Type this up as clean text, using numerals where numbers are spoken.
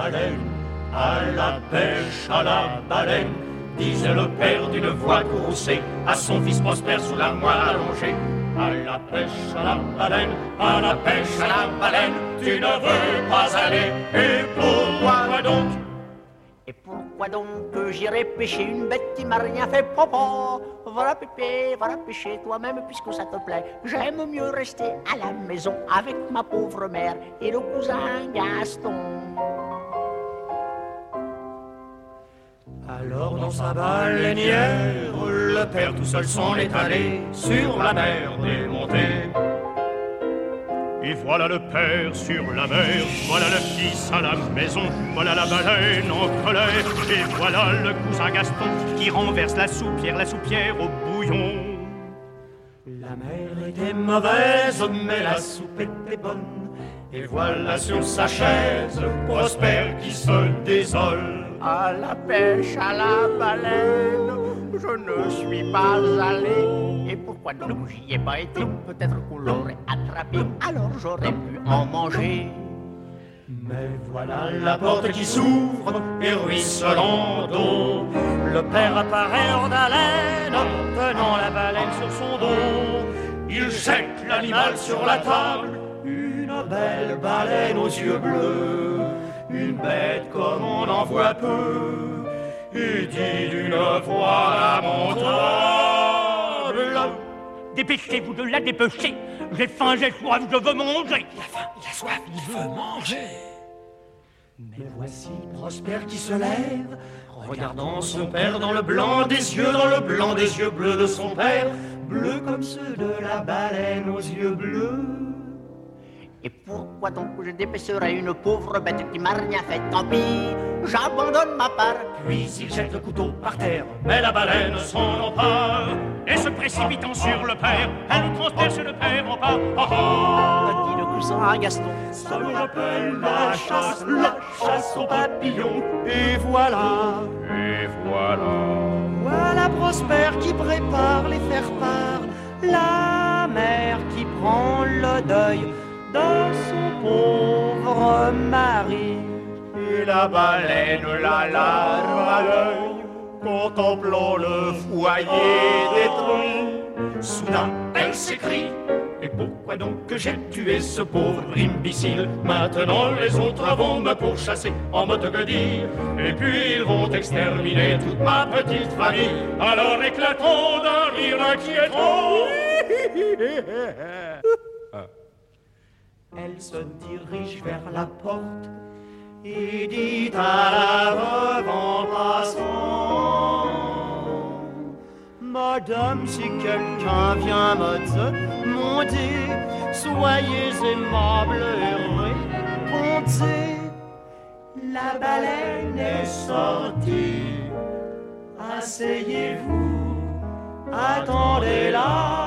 à la baleine, disait le père d'une voix courroucée à son fils Prosper sous la moelle allongée. À la pêche à la baleine, à la pêche à la baleine, tu ne veux pas aller, et pourquoi donc? Et pourquoi donc que j'irai pêcher une bête qui m'a rien fait, papa? Va pêcher toi-même puisque ça te plaît. J'aime mieux rester à la maison avec ma pauvre mère et le cousin Gaston. Alors dans sa baleinière, le père tout seul s'en est allé sur la mer démontée. Et voilà le père sur la mer, voilà le fils à la maison, voilà la baleine en colère, et voilà le cousin Gaston qui renverse la soupière au bouillon. La mer était mauvaise, mais la soupe était bonne, et voilà sur sa chaise Prosper qui se désole. À la pêche à la baleine, je ne suis pas allé. Et pourquoi donc j'y ai pas été? Peut-être qu'on l'aurait attrapé, alors j'aurais pu en manger. Mais voilà la porte qui s'ouvre et ruisselant d'eau, le père apparaît en haleine, tenant la baleine sur son dos. Il jette l'animal sur la table, une belle baleine aux yeux bleus, une bête comme on en voit peu, et dit d'une voix lamentable: dépêchez-vous de la dépêcher, j'ai faim, j'ai soif, je veux manger. Il a faim, il a soif, il veut manger. Mais voici Prosper qui se lève, regardant son père dans le blanc des yeux, dans le blanc des yeux bleus de son père, bleus comme ceux de la baleine aux yeux bleus. Et pourquoi donc je dépêcherais une pauvre bête qui m'a rien fait? Tant pis, j'abandonne ma part. Puis il jette le couteau par terre, mais la baleine s'en empare, et se précipitant sur le père, elle nous transperce le père en pas. Dit le cousin Gaston, ça me rappelle la chasse aux papillons. Et voilà, voilà Prosper qui prépare les faire-part, la mère qui prend le deuil de son pauvre mari. Et la baleine, la larme à l'œil, contemplant le foyer détruit. Soudain, elle s'écrie: et pourquoi donc que j'ai tué ce pauvre imbécile? Maintenant les autres vont me pourchasser en mode que dire, et puis ils vont exterminer toute ma petite famille. Alors éclatons d'un rire inquiétant. Elle se dirige vers la porte et dit à la veuve en passant: Madame, si quelqu'un vient me demander, soyez aimable et répondez: la baleine est sortie, asseyez-vous, attendez-la.